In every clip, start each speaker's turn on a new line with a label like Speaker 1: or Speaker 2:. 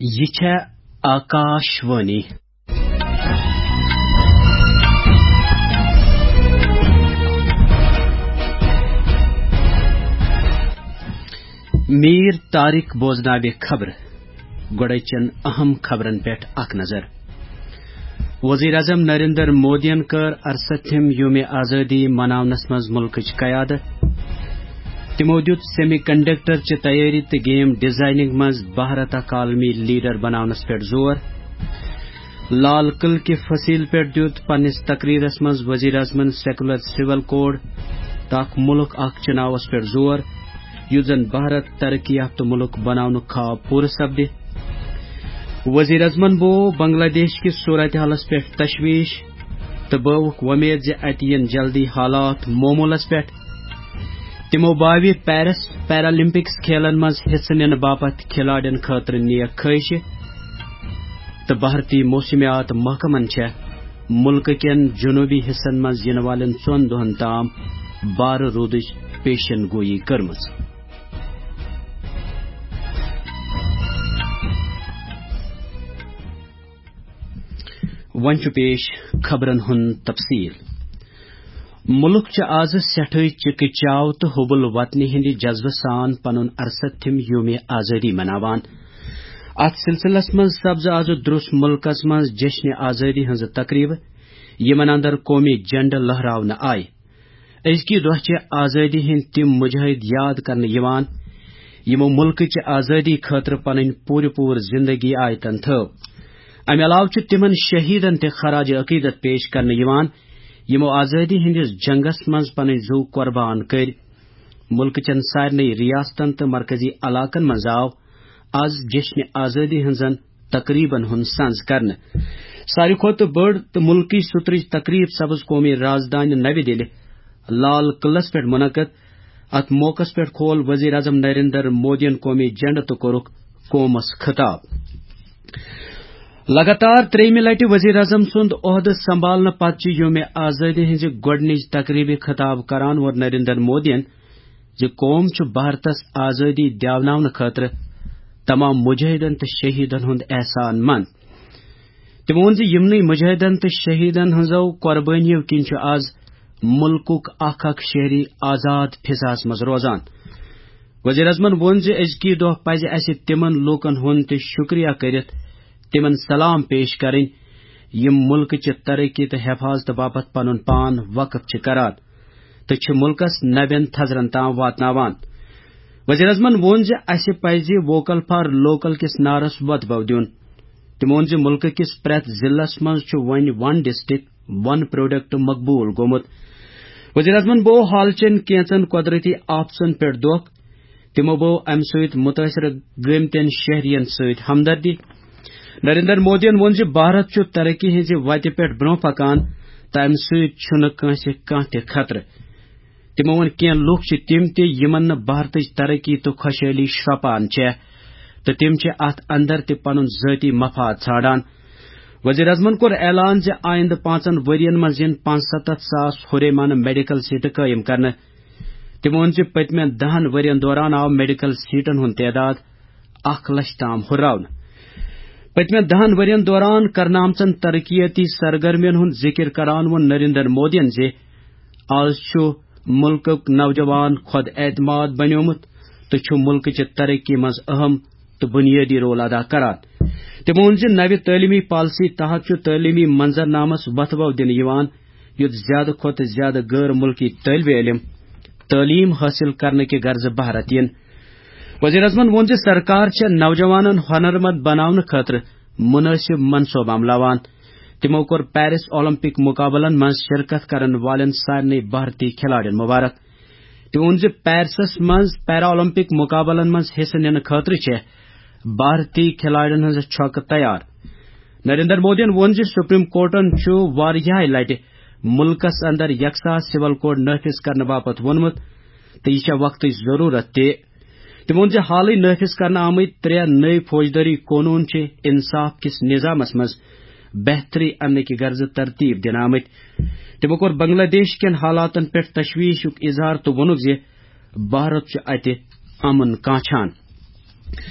Speaker 1: یہ چھے آکاشوانی میر طارق بوزناوِ خبر گوڑچن اہم خبرن پیٹھ اک نظر۔ وزیر اعظم نریندر مودین کر 68 یوم آزادی مناونس مز ملکچ قیادت۔ تمو دیت سیمی کنڈکٹر چہ تیاری تو گیم ڈیزائننگ مز بھارت اک عالمی لیڈر بناونس پیٹھ زور۔ لال قلعہ کہ فصیل پیٹھ دیت پنس تقریرس مز وزیر اعظمن سیکولر سول کوڈ تاک ملک اک چناوس پیٹھ زور یت زن بھارت ترقی یافتہ ملک بناون خواب پور سپدِ۔ وزیر اعظمن بو بنگلہ دیش کس صورتحالس پیٹھ تشویش تو بوک ومید زِ اتہ ین جلدی حالات معمولس پیٹھ۔ تمو باوی پیرس پیرالمپکس کھیلن مز حصہ نن باپت کھلاڑین خاطر نیک خواہش تو بھارتی موسمیات محکمن چھ ملک کین جنوبی حصن مز ین والن 4 دہن تام بار رودچ پیشن گوئی کرمز۔ ونچ پیش خبرن ہن تفصیل۔ ملک چھ آز سٹھے چکہ چاو تو حبل وطنی ہند جذبہ سان پنن 68 یوم آزادی مناوان۔ ات سلسلس من سبز آز درس ملکس من جشن آزادی ہز تقریب یمن اندر قومی جنڈ لہراون آئی۔ ازکی دہ چھ آزادی ہند تم مجاہد یاد کرنے یوان یمو ملک چہ آزادی خاطر پنن پور زندگی آیتن تھو۔ امہ علاوہ چھ تمن شہیدن تہ خراج عقیدت پیش کرنے یوان یمو آزادی ہندس جنگس مز پن زو قربان کر۔ ملک چن سارے ریاستن تو مرکزی علاقن مز آو آز جشن آزادی ہنزن تقریبن ہند سنز کرنے۔ ساروی کھت بڑ تو ملکی سترج تقریب سبز قومی رازدانی نو دہلی لال قلعہ پہ منعقد۔ ات موقع پہ کھول وزیر اعظم نریندر مودین قومی جنڈ تو کورک قومس خطاب۔ لگاتار 3 لٹ وزیر اعظم سند عہدہ سنبھالنے پتہ یوم آزادی ہز گوڈنچ تقریبی خطاب کران اور نریندر مودین زِ قوم چھ بھارتس آزادی دیوناون خاطر تمام مجاہدن تو شہیدن ہند احسان مند۔ تمو وون زِ یمنی مجاہدن تو شہیدن ہنزو قربانیو کن چھ آز ملکک اخ شہری آزاد فضاس مز روزان۔ وزیر اعظمن وون زِ ازکی دہ پزِ اسہ تمن لوکن ہند تہ شکریہ کرت تمن سلام پیش کریں یم ملک چہ ترقی تو حفاظت باپت پنن پان وقف چھ کران تو چھ ملکس نبین تھزرن تام واتناوان۔ وزیر اعظمن وون زِ اسہ پزِ ووکل فار لوکل کس نعرس وتبو دیون۔ تمو وون زِ ملک کس پریت ضلعس مز چھ ون 1 ڈسٹرکٹ 1 پروڈکٹ مقبول گومت۔ وزیر اعظمن بو حال چین کینچن قدرتی آفژن پہ دکھ۔ تمو بو ام ست متاثر گمتین شہرین ست ہمدردی۔ نریندر مودین وون زِ بھارت چھ ترقی ہز وتہ پہ برو پکان تو ام ست تہ خطرہ۔ تمو وون کین لوک چھ تم تہ یمن نہ بھارتچ ترقی تو خوشحالی شرپان چھ تو تم چھ ات اندر تہ پنن ذاتی مفاد ژھانڈان۔ وزیر اعظمن کور اعلان زِ آئندہ 5 ورین مز ین 75,000 ہُریمانہ میڈیکل سیٹہ قائم کرنے۔ تمو وون زِ پتمین 10 ورین دوران آو میڈیکل سیٹن ہند تعداد 1 لچھ تام ہُراونہ۔ پتمین 10 ورین دوران کرنہ آمژن ترقیاتی سرگرمین ہند ذکر کران وون نریندر مودین زِ آز چھ ملکک نوجوان خود اعتماد بنیومت تو چھ ملک چہ ترقی مز اہم تو بنیادی رول ادا کران۔ تمو وون زِ نوِ تعلیمی پالیسی تحت چھ تعلیمی منظر نامس وتھبو دنہ یوان یت زیادہ کھت زیادہ غیر ملکی طالب علم تعلیم حاصل کرنے کے غرض بھارت ین۔ وزیر اعظمن وون زِ سرکار چھ نوجوانن ہنرمند بناون خاطر مناسب منصوبہ عملاوان۔ تمو کور پیرس اولمپک مقابلن مز شرکت کرن والن سارے بھارتی کھلاڑین مبارک۔ تمو وون زِ پیرسس مز پیرا اولمپک مقابلن مز حصہ نن خاطر چھ بھارتی کھلاڑین ہز چھکہ تیار۔ نریندر مودین وون زِ سپریم کورٹن چھ واریاہ لٹہ ملکس اندر یکساں سول کوڈ نافذ کرنے باپت وونمت تو یہ چھ وقت ضرورت تہ۔ تمو وون زِ حالی نافذ کرنے آمت 3 نئی فوجداری قانون چھ انصاف کس نظامس مز بہتری اننے کی غرض ترتیب دن آمت۔ تمو کور بنگلہ دیش کین حالاتن پہ تشویش اظہار تو وونک زِ بھارت چھ اتہ امن کانچھان۔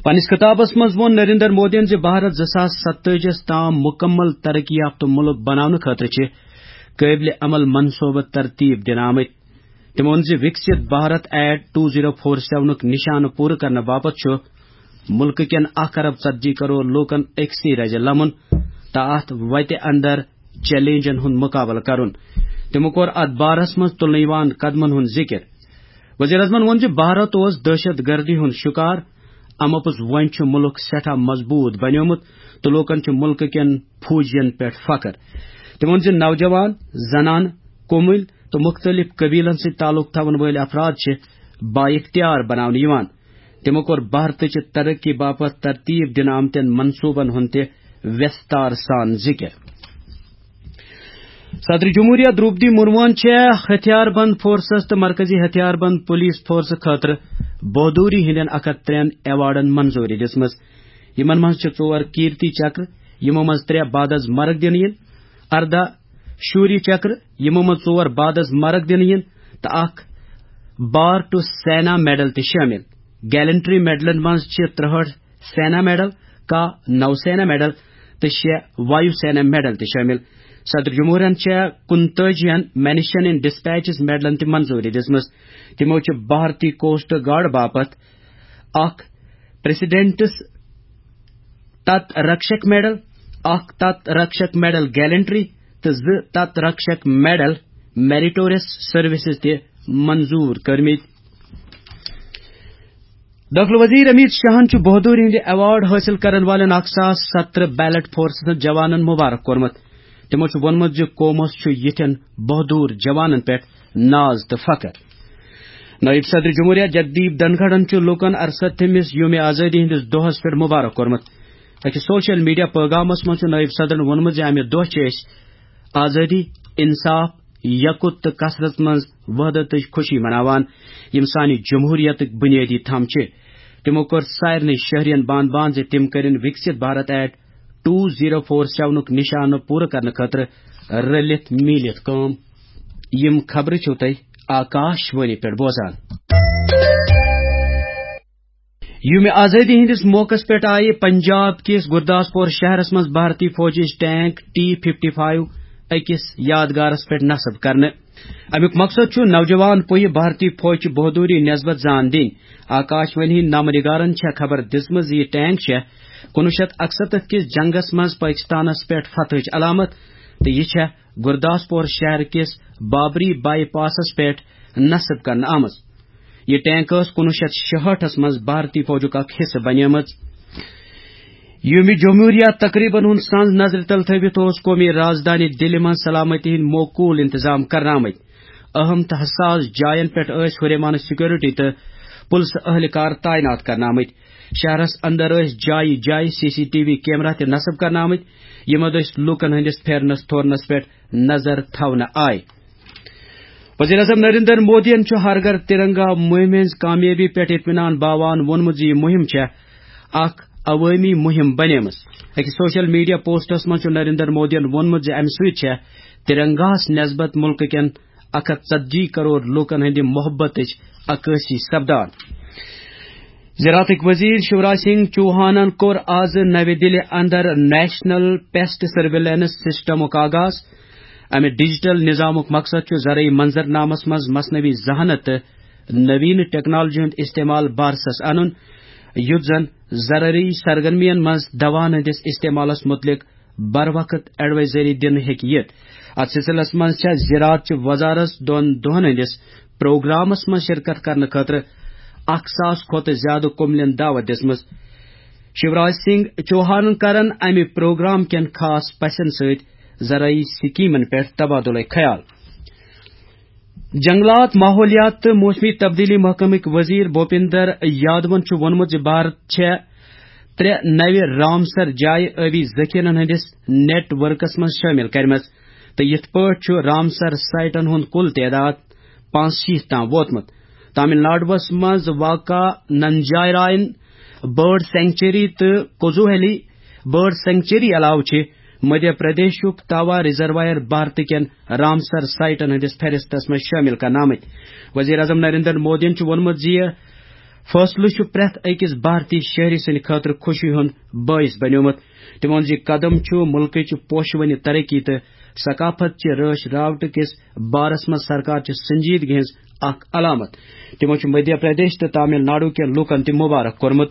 Speaker 1: پنس خطابس مز وون نریندر مودین بھارت 2027 تام مکمل ترقی یافتہ ملک بنانے خاطر قابل عمل منصوبہ ترتیب دن آمت. تم وون وکست بھارت ایٹ 2047 نشانہ پور کرنے باپت ملک کین 1 ارب 40 کروڑ لوکن اکسی رز لمن تو ات وتہ اندر چیلنجن ہند مقابلہ کرن. تمو کور ات بارس مز تلن قدمن ہند ذکر. وزیر اعظمن وون بھارت اوس دہشت گردی ہند شکار امپز ون ملک سٹھا مضبوط بنیومت تو لوکن ملک کین فوجین پہ فخر. تم وون نوجوان زنان کومل تو مختلف قبیلن سے تعلق تھون ول افراد با اختیار بنانے. تمو کور بھارت ترقی باپت ترتیب دن آمتین منصوبن ہند وستار سان ذکر. صدر جمہوریہ دروپدی مرمون ہتھیار بند فورسز تو مرکزی ہتھیار بند پولیس فورس خاطر بہادری ہندین 103 ایوارڈن منظوری دم. یمن مز 4 کیرتی چکر یمو مز 3 بعد از مرگ دن 14 شوری چکر یمو مز 4 بعد از مرگ دن تو 1 بار ٹو سینا میڈل تہ شامل. گیلنٹری میڈلن مز 63 سینا میڈل کا نوسینا میڈل تو 6 وایو سینا میڈل تہ شامل. صدر جمہوریہ 29 مینیشن ان ڈسپیچز میڈلن تہ منظوری دم. تمو بھارتی کوسٹ گارڈ باپت 1 پریسیڈنٹس تت رکشک میڈل 1 تت رکشک میڈل گیلنٹری تو 2 تت رکشک میڈل میریٹوریس سروسز تہ منظور کرمت. داخل وزیر امت شاہن بہادری ہند ایوارڈ حاصل کرن والن 1017 بیلٹ فورسز جوانن مبارک کورمت. تمو وونمت قومس یتھن بہادور جوانن پہ ناز تو فخر. نائب صدر جمہوریہ جگدیپ دھنکھڑن لوکن 68 یوم آزادی ہندس دہس پہ مبارک کورمت. اکہ سوشل میڈیا پیغامس مز نائب صدرن وونمت امہ دہ آزادی انصاف یکت تو کثرت مز وحدت خوشی مناوان یم سانہ جمہوریت بنیادی تھم. تمو کور سارے شہرین بان بان تم کرن وکست بھارت ایٹ 2047 نشانہ پور کرنے خاطر رلت میلت کام. یم خبر چھو تہ آکاش وانی پہ بوزان. یوم آزادی ہندس موقع پہ آئی پنجاب کس گرداسپور شہرس مز بھارتی فوجی ٹینک T-55 اکس یادگارس پہ نصب کرنے. امیک مقصد نوجوان پوہ بھارتی فوج بہادری نسبت زان دین. آکاش وانی نامہ نگارن خبر دم یہ ٹینک 1961 کس جنگس مز پاکستانس پہ فتح علامت تو یہ گرداسپور شہر کس بابری بائی پاسس پہ نصب کرنے آمت. یہ ٹینک 1966 مز بھارتی فوجک اخ حصہ بنیمت. یوم جمہوریہ تقریباً ہند سنز نظر تل تھوت قومی رازدانی دلہ من سلامتی ہند موقول انتظام کرنا آمت. اہم تو حساس جائن پہ ہریمانہ سیکورٹی تو پولیس اہلکار تعینات کرنا آمت. شہرس اندر جائیں جائیں CCTV کیمرہ تہ نصب کرنا آمت یمو لوکن ہندس پھیرنس تھورنس پہ نظر تھونے آئی. وزیر اعظم نریندر مودین ہر گھر ترنگا مہم ہز کامیابی پہ اطمینان باوان وونمت یہ مہم اخ عوامی مہم بنیمس. اکہ سوشل میڈیا پوسٹس مز نریندر مودین وونمت امہ ست ترنگاس نسبت ملک کین 140 کروڑ لوکن ہند محبت عکاسی سپدان. زراعت وزیر شیوراج سنگھ چوہانن کور آز نو دلہ اندر نیشنل پیسٹ سرویلنس سسٹمک آغاز. امہ ڈیجیٹل نظامک مقصد زرعی منظرنامس مز مصنوعی ذہانت نوین ٹیکنالوجی ہند استعمال بارسس ان یت زن زرعی سرگرمین مز دوان ہندس استعمالس متعلق بر وقت ایڈوائزری دن ہیت. ات سلسلس مز زراعت وزارت 2 دہن ہندس پروگرامس مز شرکت کرنے خاطر 1000 کھت زیادہ کملین دعوت دم. شیوراج سنگھ چوہان کرن امہ پروگرام کین خاص پسن ست زرعی سکیمن پہ تبادلہ خیال. جنگلات ماحولیات تو موسمی تبدیلی محکمک وزیر بھوپندر یادون وونمت بھارت 3 نو رامسر جائیں آبی ذخیرن ہندس نیٹ ورکس مز شامل کرمت تو یت پہ رامسر سائٹن ہند کل تعداد 65 تام ووتمت. تامل ناڈوس مز واقع ننجائرائن برڈ سینکچری تو کوزوہیلی برڈ سینکچری علاوہ مدھیہ پردیشک تاوا ریزروائر بھارت کین رامسر سائٹن ہندس فہرستس مز شامل کرنا آمت. وزیر اعظم نریندر مودین وونمت فٲصلہٕ پرٛٮ۪تھ أکِس بھارتی شہری سٕنٛدِ خٲطرٕ خوشی ہُنٛد باعث بنیومُت. تِمو ووٚن زِ قدم چھُ مُلکٕچ پوشوٕنہِ ترقی تہٕ ثقافت چہِ رٲچھ راوٹہٕ کِس بارس منٛز سرکار چہِ سنجیدگی ہٕنٛز اکھ علامت. تِمو چھُ مدھیہ پردیش تہٕ تامل ناڈو کٮ۪ن لوٗکن تہِ مُبارک کوٚرمُت.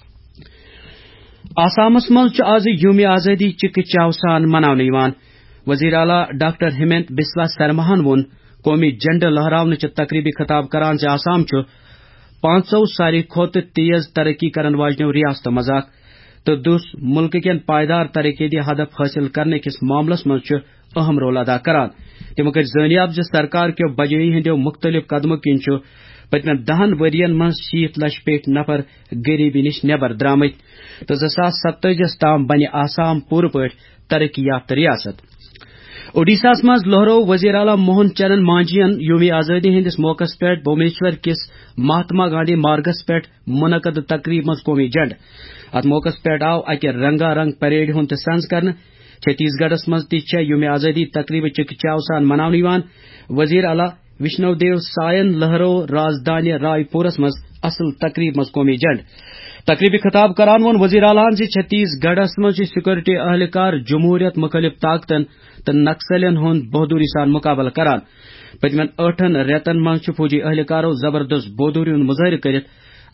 Speaker 1: آسامس منٛز چھُ آز یومِ آزٲدی چِکہٕ چاو سان مناونہٕ یِوان. وزیر اعلیٰ ڈاکٹر ہیمنت بسوا سرماہن ووٚن قومی جھنڈٕ لہراونٕچہِ تقریبی خطاب کران زِ آسام چھُ 500 ساروی کھۄتہٕ تیز ترقی کرن واجنیو ریاستو منٛز اکھ تہٕ دوٚس مُلکہٕ کٮ۪ن پائیدار ترقیٲتی ہدف حٲصِل کرنہٕ کِس معاملس منٛز چھُ اہم رول ادا کران. تِمو کٔرۍ زٲنیاب زِ سرکار کٮ۪و بجٲیی ہٕنٛدیو مختلف قدمو کِنۍ چھُ پٔتمٮ۪ن 10 ؤرین منٛز 60 لچھ پیٹھۍ نفر غریبی نِش نٮ۪بر درامٕتۍ تہٕ 2027 تام بنہِ آسام پوٗرٕ پٲٹھۍ ترقی یافتہٕ ریاست. اوڈیشاہس منٛز لہرو وزیر اعلیٰ موہن چرن مانجھین یومِ آزٲدی ہٕنٛدِس موقعس پٮ۪ٹھ بھونیشور کِس مہاتما گاندھی مارگس پٮ۪ٹھ منعقد تقریب منٛز قومی جھنڈٕ. اتھ موقعس پٮ۪ٹھ آو اکہِ رنگا رنگ پریڈِ ہُنٛد تہِ سنز کرنہٕ. چھتیس گڑھس منٛز تہِ چھےٚ یومِ آزٲدی تقریبہٕ چِکہٕ چاو سان مناونہٕ یِوان. وزیر اعلیٰ وشنو دیو ساین لہرو رازدانہِ رائے پورس منٛز اصل تقریب منٛز قومی جھنڈٕ. تقریبی خطاب کران ووٚن وزیر اعلیٰ زِ چھتیس گڑھس منٛز چھِ سیکورٹی اہلکار جمہوریت مُخٲلف طاقتن تہٕ نکسلین ہُنٛد بہادوری سان مقابلہٕ کران. پٔتمٮ۪ن 8 رٮ۪تن منٛز چھُ فوجی اہلکارو زبردست بہادوری ہُنٛد مظٲہرٕ کٔرِتھ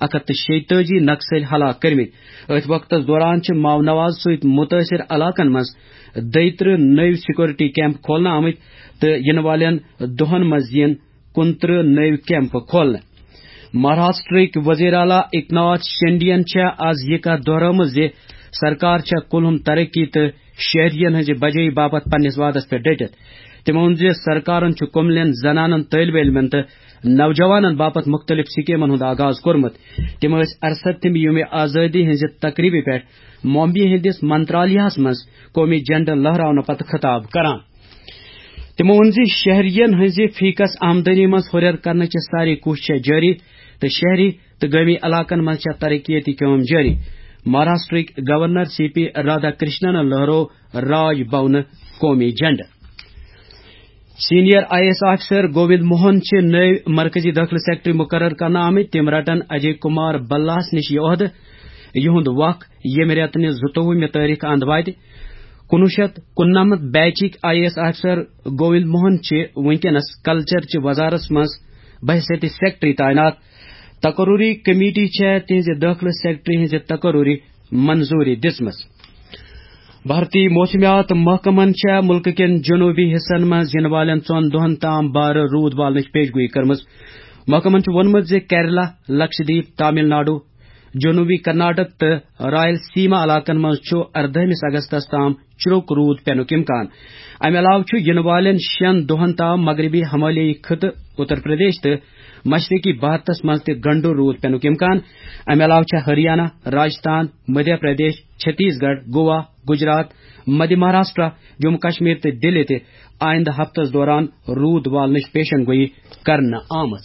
Speaker 1: 146 نکسل ہلاک کٔرمٕتۍ. أتھۍ وقتس دوران چھِ ماونواز سۭتۍ مُتٲثر علاقن منٛز 32 نٔوۍ سیکورٹی کیمپ کھولنہٕ آمٕتۍ تہٕ یِنہٕ والٮ۪ن دۄہن منٛز یِن 29 نٔوۍ کیمپ کھولنہٕ. مہاراشٹرٕکۍ وزیر اعلیٰ ایکناتھ شنڈےین چھےٚ آز یہِ کتھ دۄہرٲومٕژ زِ سرکار چھےٚ کُلہُم ترقی تہٕ شہرین ہٕنٛزِ بجٲیی باپتھ پننِس وعدس پٮ۪ٹھ ڈٔٹِتھ. تِمو ووٚن زِ سرکارن چھُ کُملین زنانن طٲلبِ علمن تہٕ نوجوانن باپتھ مختلف سکیمن ہُنٛد آغاز کوٚرمُت. تِم ٲسۍ 68 یومِ آزٲدی ہٕنٛزِ تقریبہِ پٮ۪ٹھ ممبئی ہٕنٛدِس منترالیہس منٛز قومی جھنڈٕ لہراونہٕ پتہٕ خطاب کران. تِمو ووٚن زِ شہرین ہٕنٛزِ فی کس آمدنی منٛز ہُرٮ۪ر کرنٕچہِ سارے کوٗششہٕ جٲری تہٕ شہری تہٕ گٲمی علاقن منٛز چھےٚ ترقیٲتی کٲم جٲری. مہاراشٹرٕکۍ governor C P Radhakrishnan لہرو راج بھونہٕ قومی جھنڈٕ. Senior IAS officer Govind Mohan چھِ نٔوۍ مرکزی دٲخلہٕ سیکٹری مقرر کرنہٕ آمٕتۍ. تِم رٹن اجے کمار بلاہس نِش یہِ عہدٕ. یِہُنٛد وق ییٚمہِ رٮ۪تہٕ 29 تٲریخ اند واتہِ. 1999 بیچٕکۍ IAS آفیسر گووند موہن چھِ وُنکٮ۪نس کلچر چہِ وزارتس منٛز بحثیت سیکٹری تعینات. تقرری کمیٹی چھےٚ تِہنٛزِ دٲخلہٕ سیکٹری ہٕنٛزِ تقرری منظوٗری دِژمٕژ. بھارتی موسمیات محکمن چھےٚ مُلکہٕ کٮ۪ن جنوبی حصن منٛز یِنہٕ والٮ۪ن 2 دۄہن تام بارٕ روٗد والنٕچ پیش گوئی کٔرمٕژ. محکمن چھُ ووٚنمُت زِ کیرلا، لکشدیپ، تامل ناڈو، جنوبی کرناٹک تہٕ رائل سیما علاقن منٛز چھُ 18 اگستس تام چُرُک روٗد پینُک اِمکان. امہِ علاوٕ چھُ یِنہٕ والٮ۪ن 6 دۄہن تام مغربی ہمالیائی خطہٕ، اتر پردیش تہٕ مشرقی بھارتس منٛز تہِ گنڈٕ روٗد پینُک اِمکان. امہِ علاوٕ چھےٚ ہریانہ، راجستھان، مدھیہ پردیش، چھتیس گڑھ، گوا، گجرات، مدھیہ مہاراشٹرا، جموں کشمیر تہٕ دِلہِ تہِ آئندٕ ہفتس دوران روٗد والنٕچ پیشن گوئی کرنہٕ آمٕژ.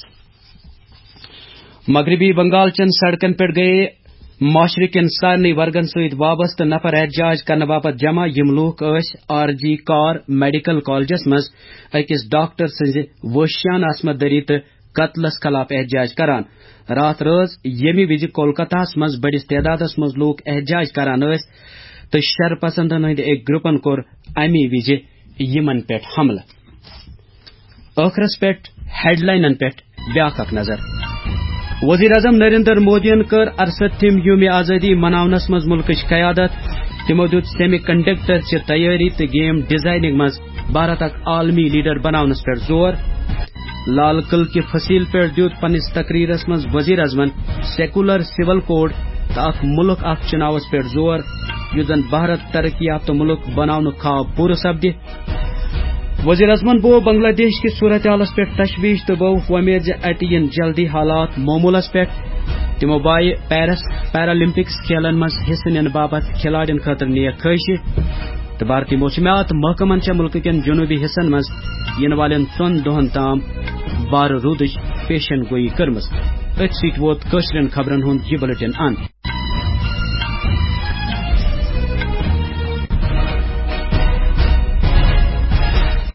Speaker 1: مغربی بنگال چین سڑکن پٮ۪ٹھ گٔیہِ معاشرٕ کٮ۪ن سارنٕے ورگن سۭتۍ وابستہٕ نفر احتجاج کرنہٕ باپتھ جمع. یِم لوٗکھ ٲسۍ RG کار میڈیکل کالجس منٛز أکِس ڈاکٹر سٕنٛزِ وحشیانہٕ عصمت دری تہٕ قتلس خلاف احتجاج کران. راتھ رٲژ ییٚمہِ وِزِ کولکتہس منٛز بٔڑِس تعدادس منٛز لوٗکھ احتجاج کران ٲسۍ تہٕ شر پسندن ہٕنٛدِ أکۍ گروپن کوٚر اَمی وِزِ یِمن پٮ۪ٹھ حملہٕ. ٲخرس پٮ۪ٹھ ہیڈ لاینن پٮ۪ٹھ بیاکھ اکھ نظر. وزیر اعظم نریندر مودیَن کٔر 68 یومِ آزٲدی مناونس منٛز مُلکٕچ قیادت. تِمو دیُت سیمی کنڈکٹر چہِ تیٲری تہٕ گیم ڈیزائننگ منٛز بھارت اکھ عالمی لیڈر بناونس پٮ۪ٹھ زور. لال قلعہ کہِ فصیل پٮ۪ٹھ دیُت پننِس تقریرس منٛز وزیر اعظمن سیکولر سول کوڈ تہٕ اکھ مُلک اکھ چُناوس پٮ۪ٹھ زور یُس زن بھارت ترقی یافتہٕ مُلک بناونُک خاب پوٗرٕ سپدِ. وزیر اعظمن بوو بنگلہ دیش کِس صورتحالس پٮ۪ٹھ تشویش تہٕ بوٚوُکھ وۄمید زِ اَتہِ یِن جلدی حالات معموٗلس پٮ۪ٹھ. تِمو بایہِ پیرس پیرالمپکس کھیلن منٛز حصہٕ نِنہٕ باپتھ کھلاڑٮ۪ن خٲطرٕ نیک خٲہشہِ تہٕ بھارتی موسمیات محکمن چھےٚ مُلکہٕ کٮ۪ن جنوبی حصن منٛز یِنہٕ والٮ۪ن 2 دۄہن تام بارٕ روٗدٕچ پیشن گوئی کٔرمٕژ. أتھۍ سۭتۍ ووت کٲشرٮ۪ن خبرن ہُنٛد یہِ بُلٹن اند.